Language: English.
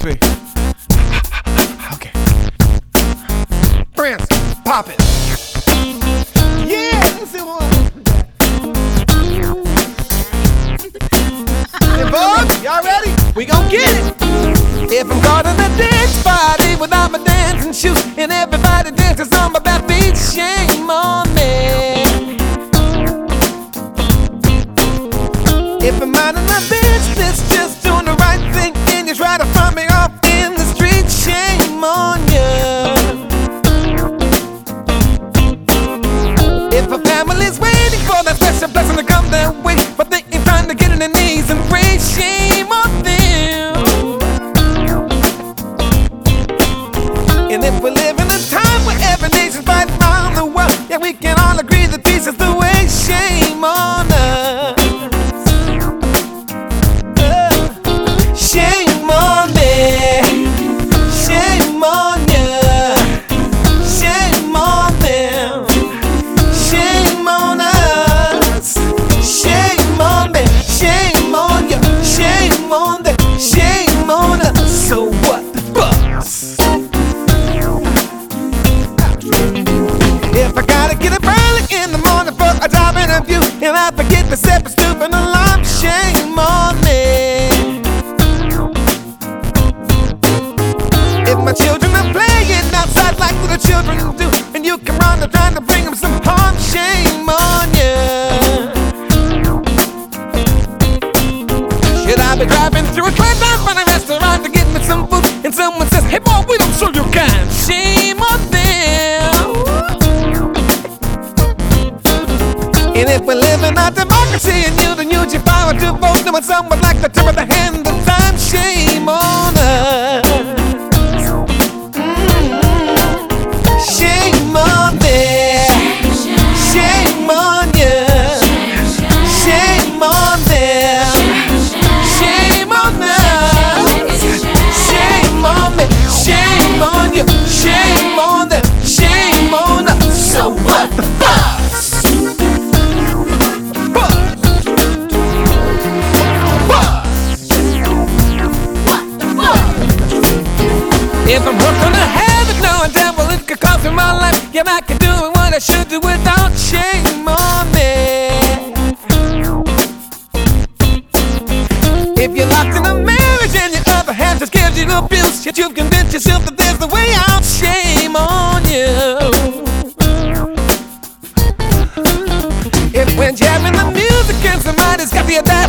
baby. Okay. Prince, pop it. Yeah, let's see what. Hey, Bug, y'all ready? We gon' get it. If I'm caught in a dance party without my dancing shoes and everybody dances on my back feet, shame on me. If I'm out in the business, just doing the right thing, and you try to find me off in the street, shame on you. If a family's waiting for that special blessing to come their way, but they ain't trying to get on their knees and pray, shame on them. And if we live in a time where every nation's fighting around the world, yeah, we can all agree that peace is the way, shame on us. Shame on me, shame on you, shame on them, shame on us, shame on me, shame on you, shame on them, shame on us. So what the fuss? If I gotta get up early in the morning for a job interview and I forget to set the stupid alarm, shame on me. If my children are playing outside like little children do, and you come round and trying to bring them some harm, shame on you. Should I be driving through a crowded down by a restaurant to get me some food, and someone says, hey boy, we don't serve your kind, shame on them. And if we live in our democracy and you don't use your power to vote, knowing someone like the tip of the hand of time, shame on us. Shame on them, shame on you, shame on them, shame on us, shame on me, shame on you, shame on them, shame on us. So what the fuss? If I'm hooked on a habit, no devil, it could cost me my life. Yeah, I can do what I should do without shame on me. If you're locked in a marriage and your other half just gives you abuse, yet you've convinced yourself that there's a way out, shame on you. If when jamming the music and somebody's got the audacity